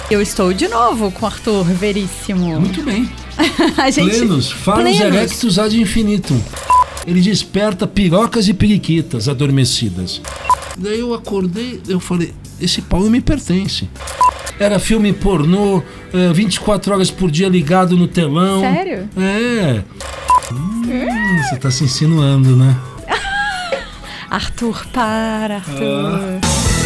Eu estou de novo com o Arthur Veríssimo. Muito bem. A gente... Plenos, falos erectus ad infinitum. Ele desperta pirocas e periquitas adormecidas. Daí eu acordei, eu falei, esse pau não me pertence. Era filme pornô, 24 horas por dia ligado no telão. Sério? É. Você tá se insinuando, né? Arthur, para, Arthur.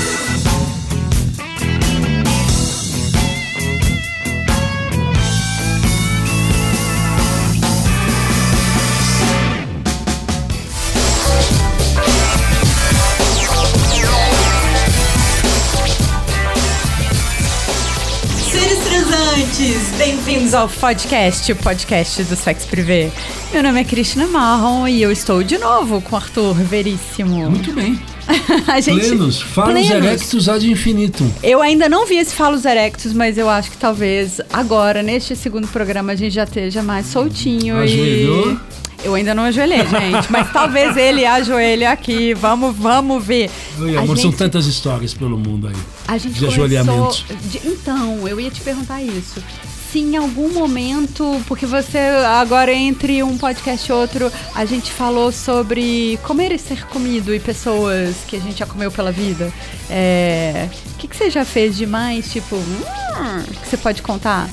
Bem-vindos ao podcast, o podcast do Sexo Privé. Meu nome é Cristina Marron e eu estou de novo com o Arthur Veríssimo. Muito bem. A gente... Plenos, falos erectus ad infinitum. Eu ainda não vi esse falos erectus, mas eu acho que talvez agora, neste segundo programa, a gente já esteja mais soltinho. Ajoelhou? Eu ainda não ajoelhei, gente, mas talvez ele ajoelhe aqui. Vamos ver. Oi, amor, são tantas histórias pelo mundo aí. A gente de ajoelhamentos. Então, eu ia te perguntar isso. Se em algum momento, porque você agora entre um podcast e outro, a gente falou sobre comer e ser comido e pessoas que a gente já comeu pela vida. O que você já fez demais, tipo, que você pode contar?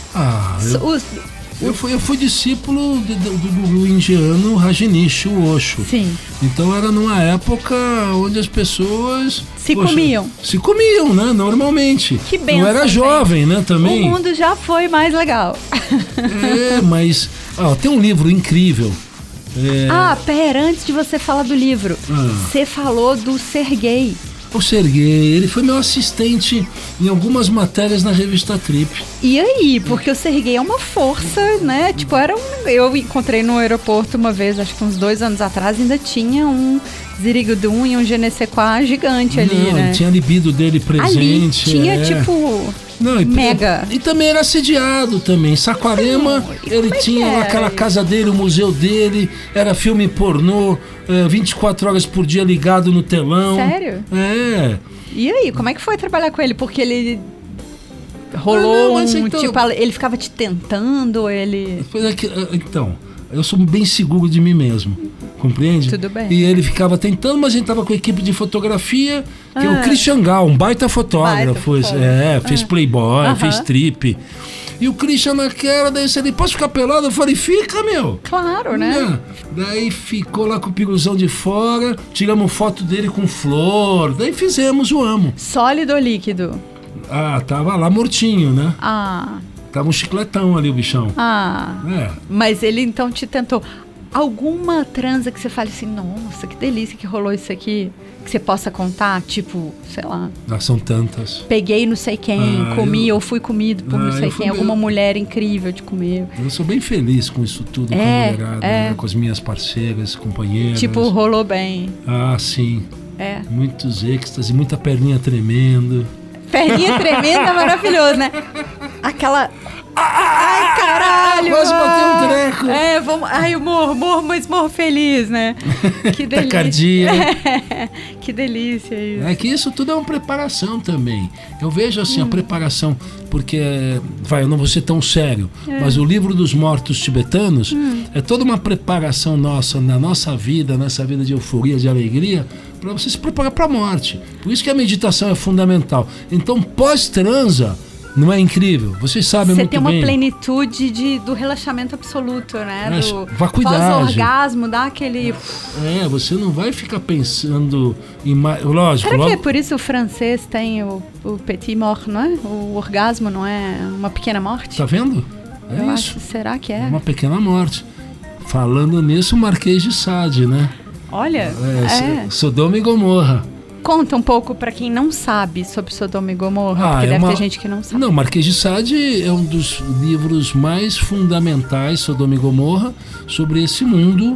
Eu fui discípulo do guru indiano Rajneesh, o Osho. Sim. Então era numa época onde as pessoas... comiam. Se comiam, né? Normalmente. Que benção. Não era jovem, né? Também. O mundo já foi mais legal. Mas... tem um livro incrível. Pera, antes de você falar do livro. Você falou do Serguei. O Serguei, ele foi meu assistente em algumas matérias na revista Trip. E aí? Porque o Serguei é uma força, né? Tipo, eu encontrei no aeroporto uma vez, acho que uns 2 anos atrás, ainda tinha um Zirigudum e um Genesequá gigante ali, né? Tinha a libido dele presente. Ali tinha, mega. E também era assediado também. Saquarema, ele tinha aquela casa dele, o museu dele, era filme pornô, 24 horas por dia ligado no telão. Sério? É. E aí, como é que foi trabalhar com ele? Porque ele rolou ele ficava te tentando, ele... Então, eu sou bem seguro de mim mesmo, compreende? Tudo bem. E ele ficava tentando, mas a gente tava com a equipe de fotografia, que é o Christian Gal, um baita fotógrafo. Fez Playboy, fez Trip. E o Christian naquela, daí ele, posso ficar pelado? Eu falei, fica, meu. Claro, né? Daí ficou lá com o piruzão de fora, tiramos foto dele com flor, daí fizemos o amo. Sólido ou líquido? Tava lá mortinho, né? Tava um chicletão ali o bichão. Mas ele então te tentou. Alguma transa que você fale assim, nossa, que delícia que rolou isso aqui, que você possa contar, tipo, sei lá. São tantas. Peguei não sei quem, comi ou fui comido por não sei quem, alguma mulher incrível de comer. Eu sou bem feliz com isso tudo, com a mulherada, né? Com as minhas parceiras, companheiras. Tipo, rolou bem. Sim. Muitos êxtase, muita perninha tremendo. Perninha tremenda é maravilhoso, né? Aquela... Ai, caralho! Quase bateu um treco. Vamos... Ai, eu morro, mas morro feliz, né? Que delícia. Tacardia. Que delícia isso. É que isso tudo é uma preparação também. Eu vejo assim a preparação, porque eu não vou ser tão sério, mas o livro dos mortos tibetanos é toda uma preparação nossa, na nossa vida, nessa vida de euforia, de alegria, para você se preparar para a morte. Por isso que a meditação é fundamental. Então, pós-transa, não é incrível? Vocês sabem muito bem. Você tem uma plenitude do relaxamento absoluto, né? Do pós-orgasmo, dá aquele... você não vai ficar pensando em... Lógico. Será que é por isso o francês tem o petit mort, não é? O orgasmo não é uma pequena morte? Tá vendo? Eu acho. Será que é? Uma pequena morte. Falando nisso, o Marquês de Sade, né? Olha, Sodoma e Gomorra. Conta um pouco para quem não sabe sobre Sodoma e Gomorra, porque deve ter gente que não sabe. Não, Marquês de Sade é um dos livros mais fundamentais, Sodoma e Gomorra, sobre esse mundo...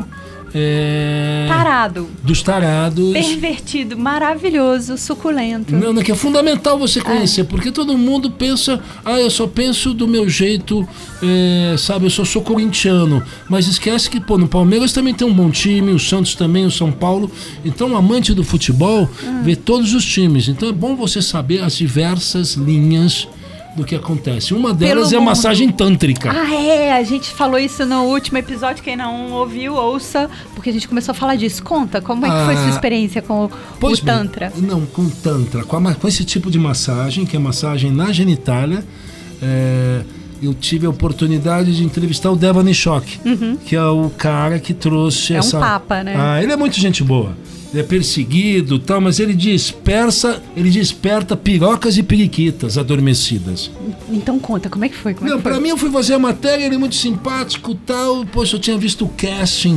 tarado. Dos tarados. Pervertido, maravilhoso, suculento. Não, que é fundamental você conhecer, porque todo mundo pensa, eu só penso do meu jeito, sabe, eu sou corintiano, mas esquece que, no Palmeiras também tem um bom time, o Santos também, o São Paulo, então amante do futebol vê todos os times, então é bom você saber as diversas linhas do que acontece. Uma delas é a mundo. massagem tântrica. A gente falou isso no último episódio, quem não ouviu, ouça, porque a gente começou a falar disso. Conta, como é que foi sua experiência com o Tantra? Não, com Tantra, com esse tipo de massagem, que é massagem na genitália. Eu tive a oportunidade de entrevistar o Deva Nishok, que é o cara que trouxe essa... É um papa, né? Ele é muito gente boa. Ele é perseguido e tal, mas ele desperta pirocas e periquitas adormecidas. Então conta, como é que foi? Pra mim eu fui fazer a matéria, ele é muito simpático e tal. Poxa, eu tinha visto o casting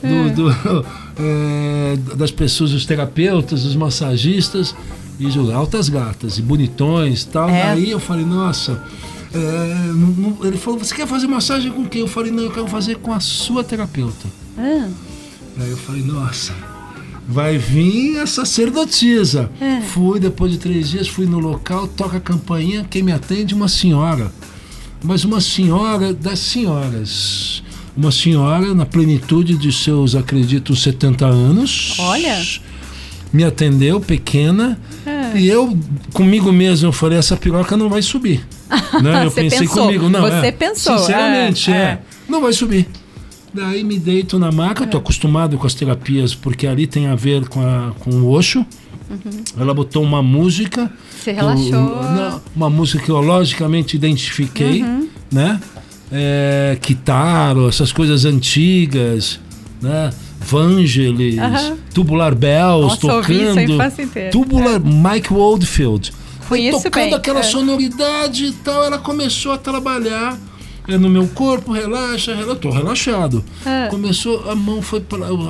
das pessoas, os terapeutas, os massagistas, e altas gatas e bonitões e tal. Aí eu falei, nossa... ele falou, você quer fazer massagem com quem? Eu falei, não, eu quero fazer com a sua terapeuta. Aí eu falei, nossa... vai vir a sacerdotisa. Fui, depois de 3 dias, fui no local, toca a campainha, quem me atende? Uma senhora. Mas uma senhora das senhoras. Uma senhora na plenitude de seus, acredito, 70 anos. Olha! Me atendeu, pequena. E eu, comigo mesmo, eu falei, essa piroca não vai subir. Né? Eu pensei comigo. Não, você pensou. Sinceramente, não vai subir. Daí me deito na maca, eu tô acostumado com as terapias, porque ali tem a ver com o Osho. Ela botou uma música. Você relaxou. Uma música que eu logicamente identifiquei, né? Kitaro, essas coisas antigas, né? Vangelis, Tubular Bells, tocando. Tubular Mike Oldfield. Tocando aquela sonoridade e tal, ela começou a trabalhar. No meu corpo, relaxa, eu tô relaxado. Começou, a mão foi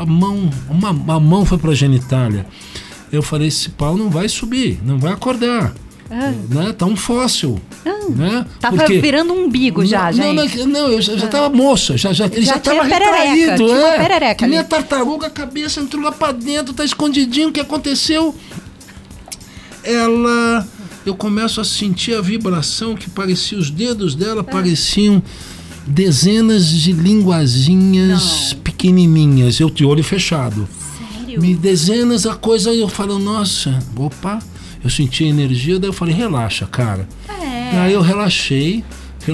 pra genitália. Eu falei, esse pau não vai subir, não vai acordar. Né? Tá um fóssil. Né? Tava virando um umbigo já, gente. Não, eu já tava moça, ele já tava retraído. Que nem a tartaruga, a cabeça entrou lá pra dentro, tá escondidinho. O que aconteceu? Eu começo a sentir a vibração que parecia, os dedos dela pareciam dezenas de linguazinhas pequenininhas, eu de olho fechado. Sério? Dezenas a coisa, eu falo, nossa, opa, eu senti a energia, daí eu falei, relaxa, cara. Daí eu relaxei,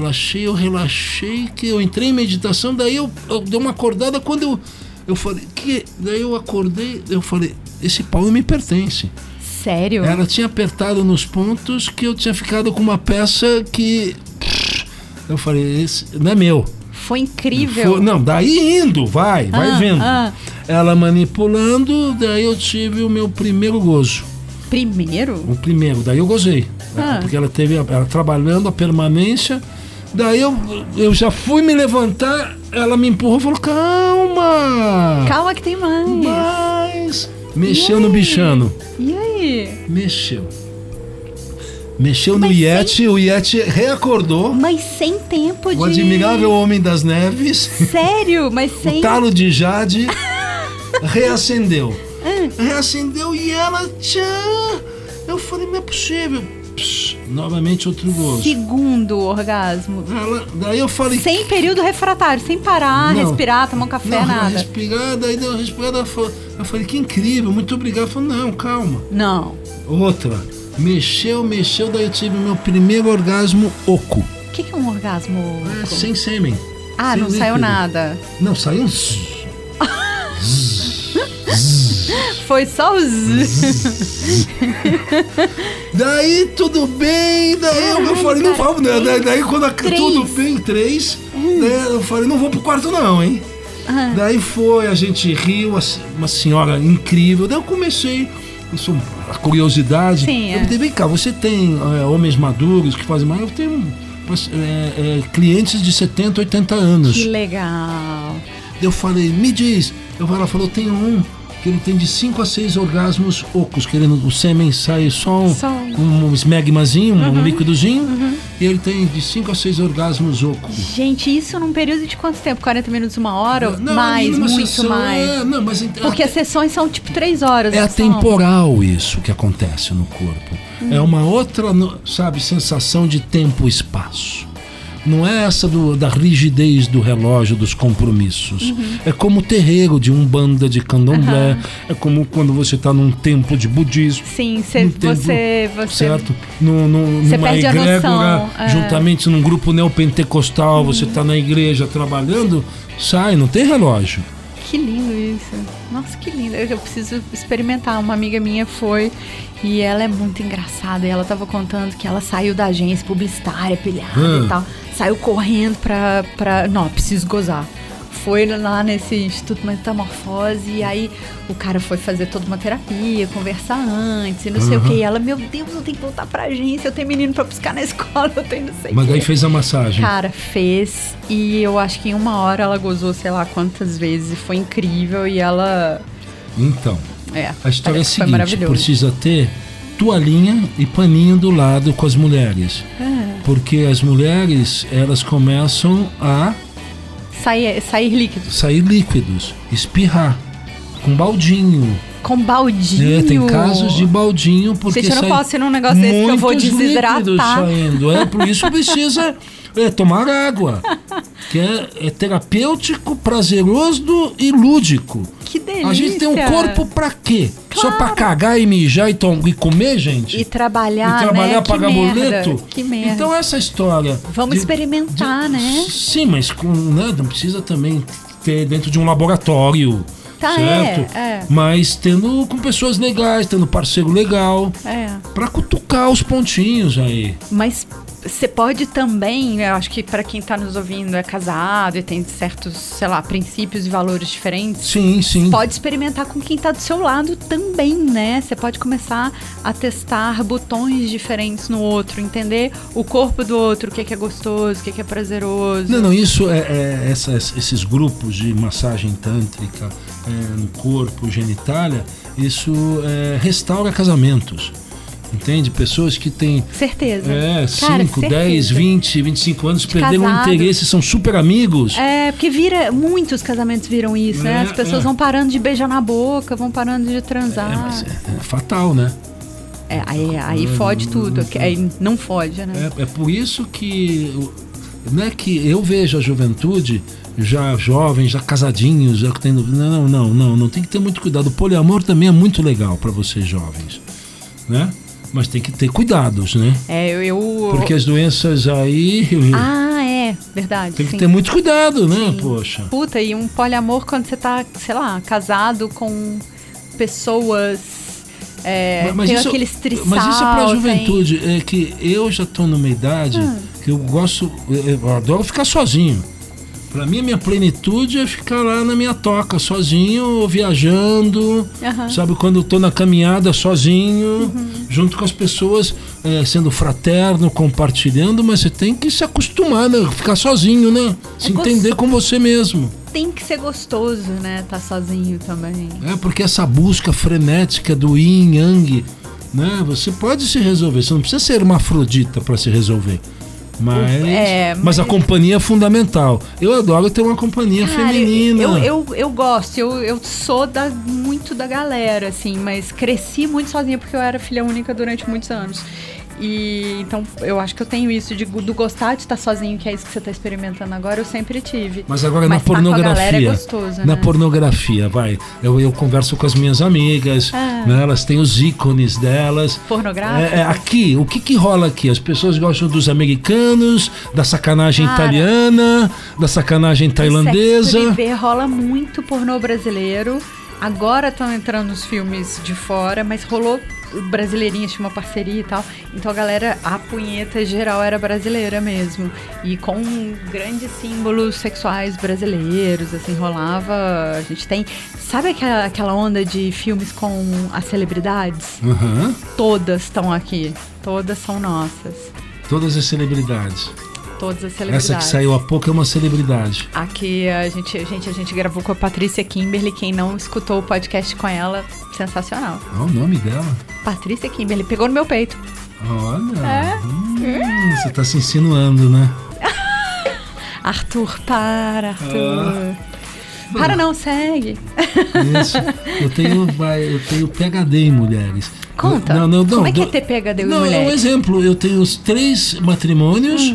que eu entrei em meditação, daí eu dei uma acordada, quando eu falei, daí eu acordei, eu falei, esse pau me pertence. Sério? Ela tinha apertado nos pontos que eu tinha ficado com uma peça que... Eu falei, esse não é meu. Foi incrível. Daí indo, vai vendo. Ela manipulando, daí eu tive o meu primeiro gozo. Primeiro? O primeiro, daí eu gozei. Porque ela trabalhando a permanência. Daí eu já fui me levantar, ela me empurrou e falou, calma. Calma que tem mais. Mexeu no bichano. E aí? Mexeu no Yeti, o Yeti reacordou. Mas sem tempo de... O admirável homem das neves. Sério? Mas sem... O talo de Jade reacendeu. Reacendeu e ela... Eu falei, não é possível. Novamente outro gozo. Segundo orgasmo. Daí eu falei... Sem período refratário, sem parar, respirar, tomar um café, nada. Respirar, daí deu uma respirada. Eu falei, que incrível, muito obrigado. Eu falei, não, calma. Não. Outra. Mexeu, daí eu tive o meu primeiro orgasmo oco. O que é um orgasmo oco? Sem sêmen. Sem não líquido. Saiu nada. Não, saiu um... Foi só o Daí tudo bem, daí eu falei, não vamos, né? Daí quando tudo bem, 3, eu falei, não vou pro quarto não, hein? Daí a gente riu, uma senhora incrível, daí eu comecei, a curiosidade. Eu falei, vem cá, você tem homens maduros que fazem mais, eu tenho clientes de 70, 80 anos. Que legal. Eu falei, me diz, ela falou, tem um que ele tem de 5 a 6 orgasmos ocos, que o sêmen sai só um esmegmazinho, um líquidozinho, e ele tem de 5 a 6 orgasmos ocos. Gente, isso num período de quanto tempo? 40 minutos, 1 hora? Muito sessão, mais. Porque as sessões são tipo 3 horas. É atemporal isso que acontece no corpo. É uma outra, sensação de tempo e espaço. não é essa da rigidez do relógio, dos compromissos. É como o terreiro de Umbanda, de Candomblé, é como quando você está num templo de budismo. Sim, você certo? Você numa perde a egrégora, noção. juntamente num grupo neopentecostal, você está na igreja trabalhando, sai, não tem relógio. Que lindo isso. Nossa, que lindo. Eu preciso experimentar. Uma amiga minha foi e ela é muito engraçada. E ela tava contando que ela saiu da agência publicitária, pilhada e tal. Saiu correndo pra... Não, preciso gozar. Foi lá nesse Instituto Metamorfose e aí o cara foi fazer toda uma terapia, conversar antes e não sei o que. E ela, meu Deus, eu tenho que voltar pra agência, eu tenho menino pra buscar na escola, eu tenho não sei o que. Mas daí fez a massagem. Cara, fez e eu acho que em 1 hora ela gozou sei lá quantas vezes e foi incrível e ela... Então, a história é a seguinte, precisa ter toalhinha e paninho do lado com as mulheres. Porque as mulheres, elas começam a... Sair líquidos. Sair líquidos. Espirrar. Com baldinho. Com baldinho? Tem casos de baldinho porque gente, eu não posso ir num negócio desse que eu vou desidratar. Saindo. Por isso precisa tomar água. Que é terapêutico, prazeroso e lúdico. Que delícia. A gente tem um corpo pra quê? Claro. Só pra cagar e mijar e comer, gente? E trabalhar, né? Pagar boleto? Que merda. Então essa história... Vamos experimentar, né? Sim, mas não precisa também ter dentro de um laboratório. Tá, certo? Mas tendo com pessoas legais, tendo parceiro legal. Pra cutucar os pontinhos aí. Mas... Você pode também, eu acho que para quem está nos ouvindo é casado e tem certos, sei lá, princípios e valores diferentes. Sim. Pode experimentar com quem está do seu lado também, né? Você pode começar a testar botões diferentes no outro, entender o corpo do outro, o que é gostoso, o que é prazeroso. Não, isso esses grupos de massagem tântrica no corpo, genitália, isso restaura casamentos. Entende? Pessoas que têm... Certeza. 5, 10, 20, 25 anos, perderam o interesse, são super amigos. Porque muitos casamentos viram isso, né? As pessoas vão parando de beijar na boca, vão parando de transar. Mas é fatal, né? Aí fode tudo. Aí não fode, né? É por isso que... Não é que eu vejo a juventude já jovens, já casadinhos, já tendo... Não tem que ter muito cuidado. O poliamor também é muito legal para vocês jovens, né? Mas tem que ter cuidados, né? Porque as doenças aí... verdade. Tem que ter muito cuidado, né? Sim. Poxa. Puta, e um poliamor quando você tá, sei lá, casado com pessoas... mas tem isso, aqueles trisal, mas isso é pra juventude. É que eu já tô numa idade que eu adoro ficar sozinho. Pra mim, a minha plenitude é ficar lá na minha toca, sozinho, viajando, sabe? Quando eu tô na caminhada sozinho, junto com as pessoas, sendo fraterno, compartilhando, mas você tem que se acostumar, né? Ficar sozinho, né? Se entender com você mesmo. Tem que ser gostoso, né? Tá sozinho também. Porque essa busca frenética do yin, yang, né? Você pode se resolver, você não precisa ser hermafrodita para se resolver. Mas a companhia é fundamental. Eu adoro ter uma companhia feminina. Eu gosto, eu sou muito da galera, assim, mas cresci muito sozinha porque eu era filha única durante muitos anos. E então eu acho que eu tenho isso do gostar de estar sozinho, que é isso que você está experimentando agora, eu sempre tive. Mas agora na pornografia, é gostoso, na né? pornografia, eu converso com as minhas amigas, né? Elas têm os ícones delas. Pornográfico? Aqui, o que rola aqui? As pessoas gostam dos americanos, da sacanagem italiana, da sacanagem tailandesa. Sexo privê rola muito pornô brasileiro. Agora estão entrando os filmes de fora, mas rolou brasileirinha, tinha uma parceria e tal. Então a galera, a punheta geral era brasileira mesmo. E com grandes símbolos sexuais brasileiros, assim, rolava. A gente tem. Sabe aquela onda de filmes com as celebridades? Todas estão aqui. Todas são nossas. Todas as celebridades. Todas as celebridades. Essa que saiu há pouco é uma celebridade. Aqui a gente gravou com a Patrícia Kimberly. Quem não escutou o podcast com ela, sensacional. Qual o nome dela? Patrícia Kimberly. Pegou no meu peito. Olha. Você tá se insinuando, né? Arthur, para, Arthur. Para não, segue. Isso. Eu tenho PhD em mulheres. Conta. Como é que é ter PhD em mulheres? Não, é um exemplo. Eu tenho os 3 matrimônios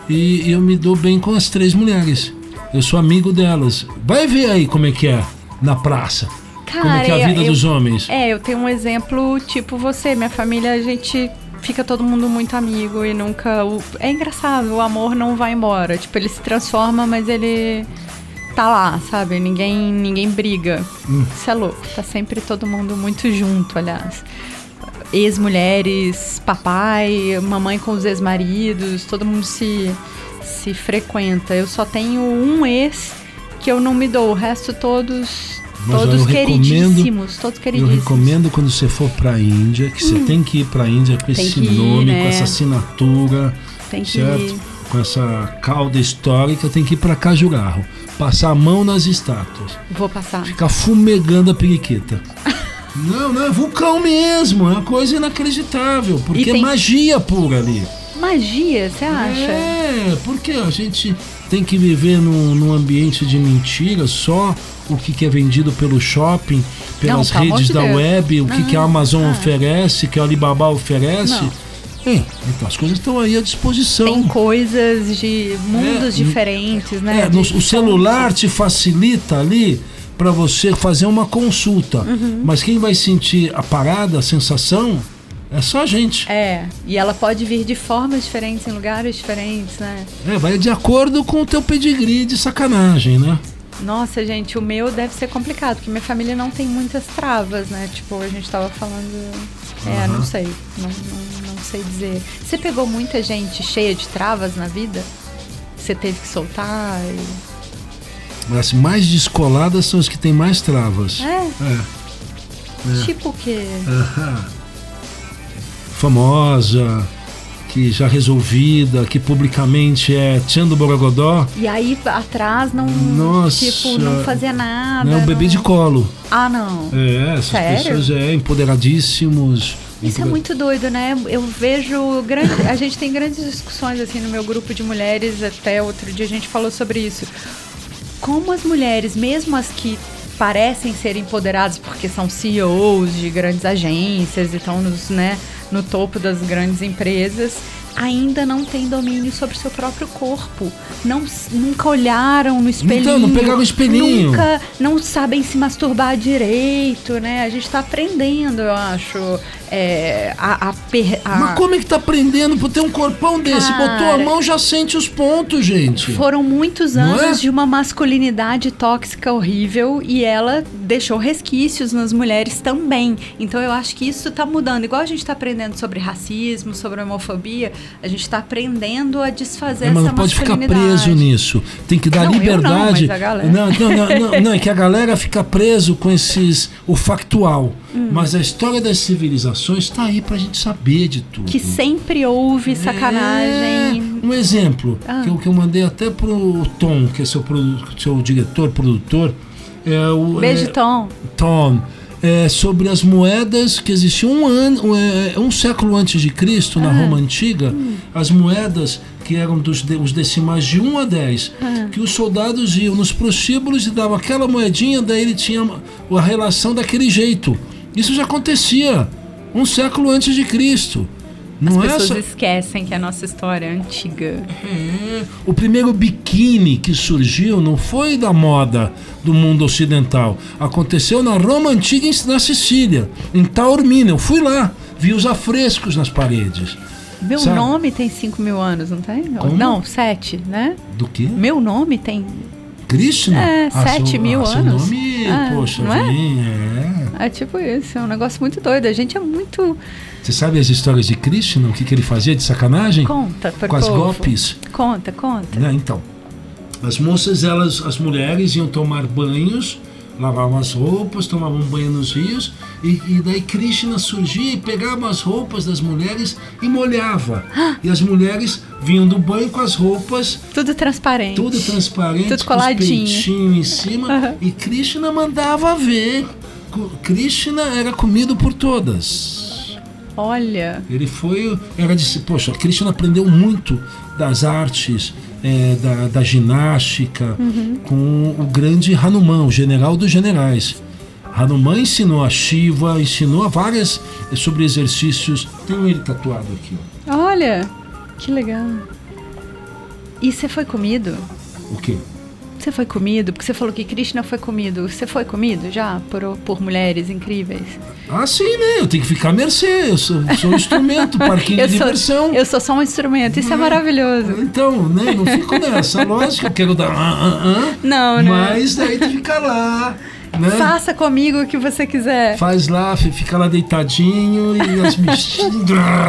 e eu me dou bem com as 3 mulheres. Eu sou amigo delas. Vai ver aí como é que é na praça. Cara, como é que é a vida dos homens. Eu tenho um exemplo tipo você. Minha família, a gente fica todo mundo muito amigo e nunca... É engraçado, o amor não vai embora. Tipo, ele se transforma, mas ele tá lá, sabe? Ninguém briga. Isso é louco. Tá sempre todo mundo muito junto, aliás. Ex-mulheres, papai, mamãe com os ex-maridos, todo mundo se frequenta. Eu só tenho um ex que eu não me dou, o resto todos queridíssimos. Eu recomendo quando você for pra Índia, que você tem que ir pra Índia com esse nome, né? Com essa assinatura, certo? Com essa cauda histórica, tem que ir pra Khajuraho, passar a mão nas estátuas. Vou passar. Ficar fumegando a periquita. Não, é vulcão mesmo, é uma coisa inacreditável, porque é magia pura ali. Magia, você acha? Porque a gente tem que viver num ambiente de mentira, só o que é vendido pelo shopping, pelas redes da web, o que a Amazon oferece, que a Alibaba oferece. Então as coisas estão aí à disposição. Tem coisas de mundos diferentes, né? O celular te facilita ali para você fazer uma consulta, mas quem vai sentir a parada, a sensação, é só a gente. E ela pode vir de formas diferentes, em lugares diferentes, né? Vai de acordo com o teu pedigree de sacanagem, né? Nossa, gente, o meu deve ser complicado, porque minha família não tem muitas travas, né? Tipo, a gente tava falando... não sei. Não sei dizer. Você pegou muita gente cheia de travas na vida? Você teve que soltar As mais descoladas são as que têm mais travas. Tipo o quê? Famosa, que já resolvida, que publicamente é Tchan do Borogodó. E aí atrás não, não fazia nada. Não, bebê de colo. Não. Essas Sério? pessoas empoderadíssimos. Isso é muito doido, né? Eu vejo a gente tem grandes discussões assim no meu grupo de mulheres, até outro dia a gente falou sobre isso. Como as mulheres, mesmo as que parecem ser empoderadas porque são CEOs de grandes agências e estão no topo das grandes empresas, ainda não têm domínio sobre o seu próprio corpo. Nunca olharam no espelhinho. Então, não pegaram o espelhinho. Não sabem se masturbar direito, né? A gente está aprendendo, eu acho. Mas como é que tá aprendendo por ter um corpão desse? Botou a mão, já sente os pontos, gente. Foram muitos anos de uma masculinidade tóxica horrível e ela deixou resquícios nas mulheres também. Então eu acho que isso tá mudando. Igual a gente tá aprendendo sobre racismo, sobre homofobia, a gente tá aprendendo a desfazer essa masculinidade. Mas não pode ficar preso nisso. Tem que dar liberdade. Eu não, mas a galera... Não, é que a galera fica preso com o factual. Mas a história das civilizações está aí pra gente saber de tudo. Que sempre houve sacanagem. Um exemplo que eu mandei até pro Tom, que é seu diretor, produtor. Beijo, Tom. Tom. Sobre as moedas que existiam um século antes de Cristo, na Roma Antiga, as moedas que eram os decimais de 1 a 10, que os soldados iam nos prostíbulos e davam aquela moedinha, daí ele tinha a relação daquele jeito. Isso já acontecia um século antes de Cristo. As pessoas esquecem que a nossa história é antiga. O primeiro biquíni que surgiu não foi da moda do mundo ocidental. Aconteceu na Roma Antiga, na Sicília, em Taormina. Eu fui lá, vi os afrescos nas paredes. Meu nome tem 5.000 anos, não tem? Como? Não, 7, né? Do quê? Meu nome tem... Krishna? 7.000 anos. Seu nome, poxa, não é tipo isso, é um negócio muito doido. A gente é muito... Você sabe as histórias de Krishna? O que ele fazia de sacanagem? Conta, com as golpes? Conta. Então, as moças, as mulheres iam tomar banhos, lavavam as roupas, tomavam banho nos rios, e daí Krishna surgia e pegava as roupas das mulheres e molhava. E as mulheres vinham do banho com as roupas... Tudo transparente, tudo coladinho. Com os peitinhos em cima. E Krishna mandava ver. Krishna era comido por todas. Olha... Poxa, Krishna aprendeu muito das artes, da ginástica, com o grande Hanuman, o general dos generais. Hanuman ensinou a Shiva, ensinou a várias sobre exercícios. Tenho ele tatuado aqui. Olha, que legal. E você foi comido? O quê? Você foi comido? Porque você falou que Krishna foi comido. Você foi comido já por mulheres incríveis? Ah, sim, né? Eu tenho que ficar à mercê. Eu sou um instrumento, parquinho de diversão. Eu sou só um instrumento. Isso é maravilhoso. Então, né? Não fico nessa. Lógico, eu quero dar Não, mas daí tu fica lá. Né? Faça comigo o que você quiser. Faz lá, fica lá deitadinho e as bichinhas...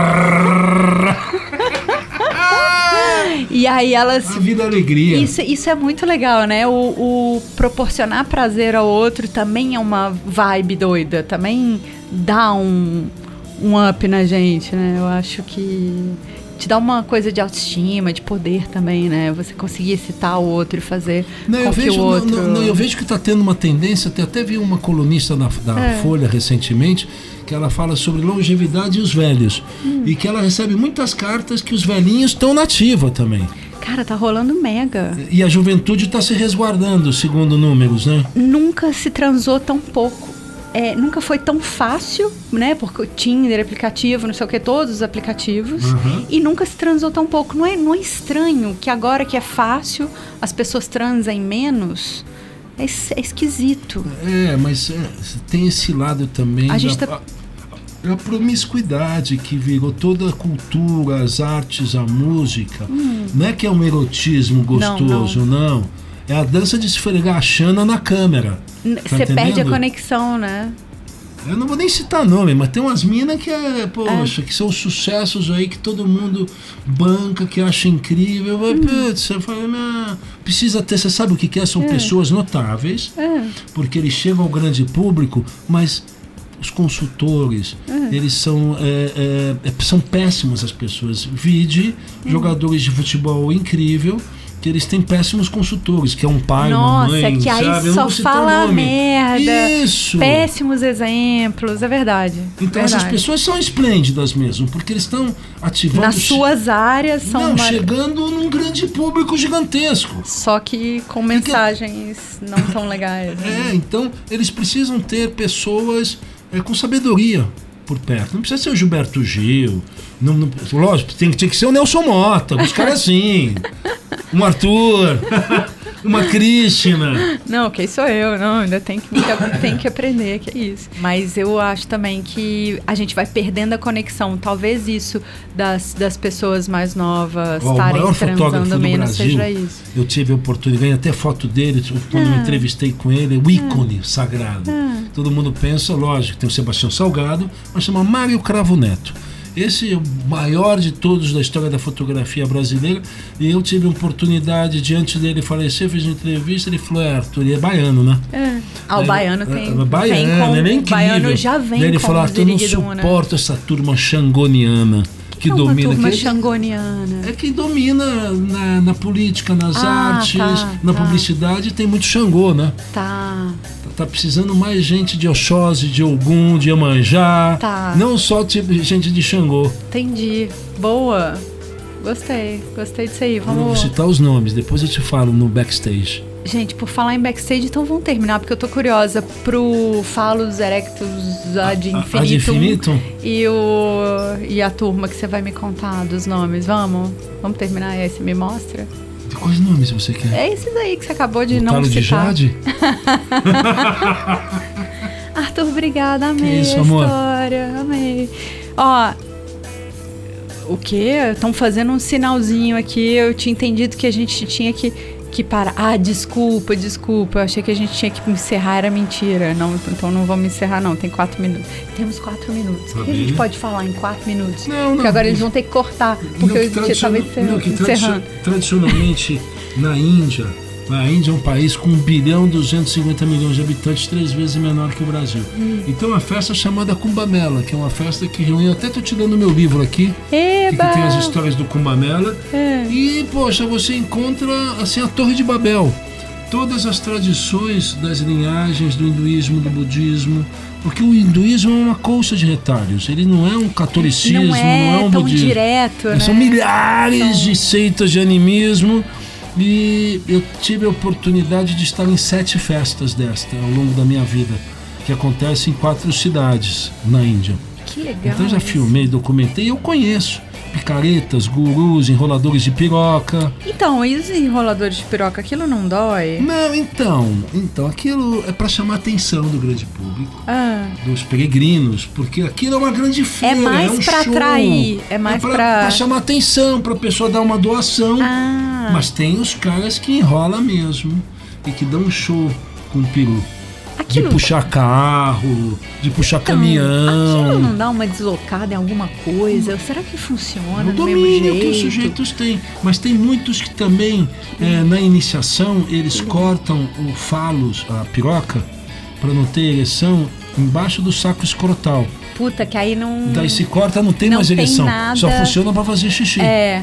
E aí elas... A vida é alegria. Isso é muito legal, né? O proporcionar prazer ao outro também é uma vibe doida. Também dá um up na gente, né? Eu acho que te dá uma coisa de autoestima, de poder também, né? Você conseguir excitar o outro e fazer que o outro... eu vejo que está tendo uma tendência, até vi uma colunista da Folha recentemente, que ela fala sobre longevidade e os velhos. E que ela recebe muitas cartas que os velhinhos estão na ativa também. Cara, tá rolando mega. E a juventude está se resguardando, segundo números, né? Nunca se transou tão pouco. Nunca foi tão fácil, né? Porque o Tinder, aplicativo, não sei o que, todos os aplicativos. E nunca se transou tão pouco. Não é estranho que agora que é fácil, as pessoas transem menos? É esquisito. Mas tem esse lado também. A promiscuidade que virou toda a cultura, as artes, a música. Não é que é um erotismo gostoso, não. É a dança de esfregar a chana na câmera. Você perde a conexão, né? Eu não vou nem citar nome, mas tem umas minas que que são sucessos aí que todo mundo banca, que acha incrível. Você fala, precisa ter, você sabe o que é? São pessoas notáveis, porque eles chegam ao grande público, mas os consultores, eles são péssimos as pessoas. Vide jogadores de futebol incrível, que eles têm péssimos consultores, que é um pai, uma mãe, nossa, que aí sabe? só fala merda. Isso. Péssimos exemplos, é verdade. Então essas pessoas são esplêndidas mesmo, porque eles estão ativando... Nas suas áreas são... chegando num grande público gigantesco. Só que com mensagens não tão legais. Né? Então eles precisam ter pessoas com sabedoria por perto. Não precisa ser o Gilberto Gil. Lógico, tem que ser o Nelson Mota, os caras assim. Um Arthur, uma Krishna. Não, quem sou eu? Não, ainda tem que aprender, que é isso. Mas eu acho também que a gente vai perdendo a conexão. Talvez isso das pessoas mais novas estarem transando menos seja isso. Eu tive a oportunidade, ganhei até foto dele, quando me entrevistei com ele, o ícone sagrado. Todo mundo pensa, lógico, tem o Sebastião Salgado, mas chama Mário Cravo Neto. Esse é o maior de todos da história da fotografia brasileira. E eu tive a oportunidade, diante dele falecer, fiz uma entrevista, ele falou, Arthur, ele é baiano, né? O baiano tem... Baiano, ele é incrível. O baiano já vem. Ele falou, eu não suporto essa turma xangoniana. Que domina, turma xangoniana? É quem domina na política, nas artes, na publicidade, tem muito Xangô, né? Tá precisando mais gente de Oxóssi, de Ogum, de Iemanjá. Não só tipo gente de Xangô. Entendi. Boa. Gostei disso aí. Eu não vou citar os nomes, depois eu te falo no backstage. Gente, por falar em backstage, então vamos terminar, porque eu tô curiosa pro Falos Erectus ad Infinitum e a turma que você vai me contar dos nomes. Vamos terminar e aí você me mostra? De quais nomes você quer? É esses aí que você acabou de não citar. De Jade? Arthur, obrigada, amei isso, a amor. História, amei. Ó, o quê? Estão fazendo um sinalzinho aqui, eu tinha entendido que a gente tinha que parar. Desculpa, eu achei que a gente tinha que encerrar, era mentira. Não, então não vamos encerrar não, tem 4 minutos. Temos 4 minutos. O que a gente pode falar em 4 minutos? Porque agora eles vão ter que cortar, porque eu estava encerrando. Tradicionalmente, na Índia, a Índia é um país com 1,250 bilhão de habitantes, 3 vezes menor que o Brasil. Então a festa é chamada Kumbh Mela, que é uma festa que reúne, até estou te dando meu livro aqui, que tem as histórias do Kumbh Mela. E, poxa, você encontra assim a Torre de Babel, todas as tradições das linhagens do hinduísmo, do budismo, porque o hinduísmo é uma colcha de retalhos, ele não é um catolicismo, não é um tão budismo. Direto, né? São milhares de seitas de animismo. E eu tive a oportunidade de estar em 7 festas desta ao longo da minha vida, que acontecem em 4 cidades na Índia. Que legal. Então já filmei, documentei e eu conheço. picaretas, gurus, enroladores de piroca. Então, e os enroladores de piroca, aquilo não dói? Não, então aquilo é para chamar a atenção do grande público, dos peregrinos, porque aquilo é uma grande feira, é mais para atrair, é mais para chamar a atenção, para a pessoa dar uma doação. Mas tem os caras que enrolam mesmo e que dão um show com o peru. De puxar carro, de puxar caminhão. Aquilo não dá uma deslocada em alguma coisa? Será que funciona no do mesmo jeito? Que os sujeitos têm. Mas tem muitos que também, na iniciação, eles cortam o falos, a piroca, para não ter ereção, embaixo do saco escrotal. Puta, que aí não... Daí se corta, não tem mais ereção. Nada. Só funciona para fazer xixi.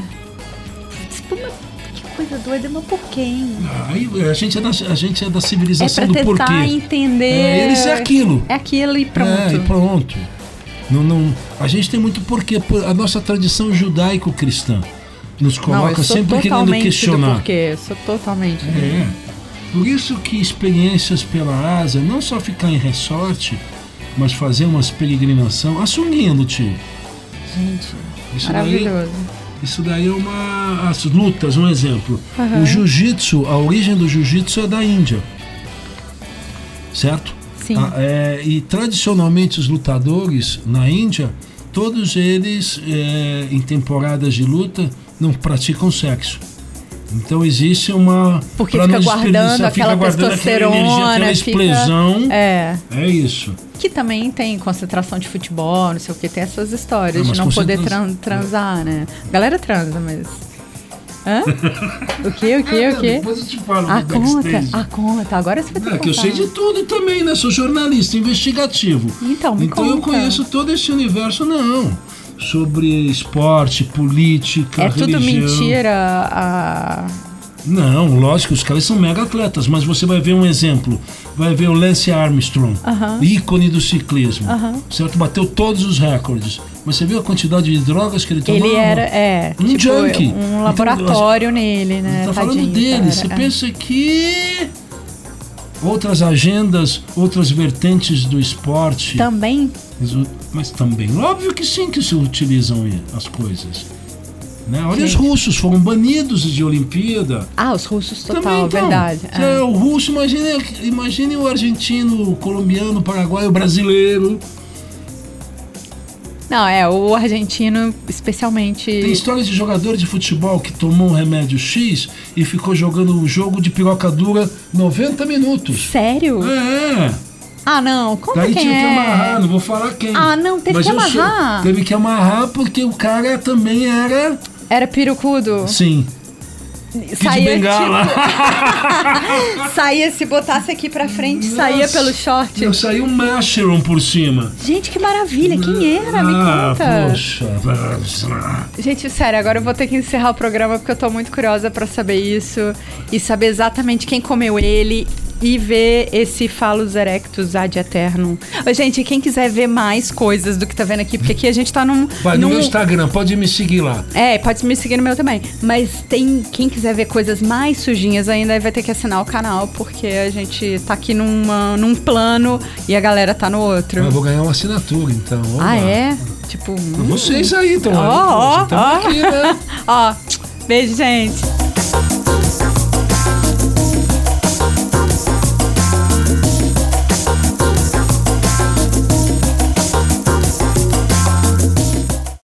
Coisa doida, mas por quê, hein? A gente é da civilização do porquê. É pra tentar entender... Eles é aquilo. É aquilo e pronto. E pronto. Não, a gente tem muito porquê. A nossa tradição judaico-cristã nos coloca sempre querendo questionar. Eu sou totalmente... Por isso que experiências pela Ásia, não só ficar em resort, mas fazer umas peregrinação. A sunguinha do tio. Gente, isso maravilhoso. Isso daí é as lutas, um exemplo. O jiu-jitsu, a origem do jiu-jitsu é da Índia. Certo? Sim. E tradicionalmente os lutadores na Índia, todos eles, em temporadas de luta, não praticam sexo. Então existe uma... Porque fica guardando aquela testosterona, aquela explosão. É isso. Que também tem concentração de futebol, não sei o que, tem essas histórias de não poder transar, né? A galera transa, mas... Hã? O quê? Depois eu te falo. Conta. Agora você vai ter que que eu sei de tudo também, né? Sou jornalista investigativo. Então eu conheço todo esse universo, sobre esporte, política, religião. É tudo mentira. Não, lógico, os caras são mega atletas, mas você vai ver um exemplo. Vai ver o Lance Armstrong, ícone do ciclismo, certo? Bateu todos os recordes. Mas você viu a quantidade de drogas que ele tomava? Ele era, um junkie. Um laboratório nele, né? Tá falando dele. Você pensa que outras agendas, outras vertentes do esporte... Também? Mas também, óbvio que sim que se utilizam as coisas. Né? Olha, os russos foram banidos de Olimpíada. Os russos total, também, então, verdade. O russo, imagine o argentino, o colombiano, o paraguaio, o brasileiro. Não, o argentino especialmente... Tem histórias de jogador de futebol que tomou um remédio X e ficou jogando um jogo de piroca dura 90 minutos. Sério? Não, conta daí quem tinha que amarrar, não vou falar quem. Não, teve que amarrar. Teve que amarrar porque o cara também era... Era pirocudo? Sim. Saía saía, se botasse aqui pra frente, saía pelo short. Eu saía um mushroom por cima. Gente, que maravilha, quem era? Me conta. Poxa. Gente, sério, agora eu vou ter que encerrar o programa porque eu tô muito curiosa pra saber isso e saber exatamente quem comeu ele e ver esse Phallus erectus ad eternum. Gente, quem quiser ver mais coisas do que tá vendo aqui, porque aqui a gente tá num... Vai no meu Instagram, pode me seguir lá. Pode me seguir no meu também. Mas quem quiser ver coisas mais sujinhas ainda vai ter que assinar o canal, porque a gente tá aqui num plano e a galera tá no outro. Eu vou ganhar uma assinatura, então. Tipo... Vocês aí, então. Aqui, né? Beijo, gente.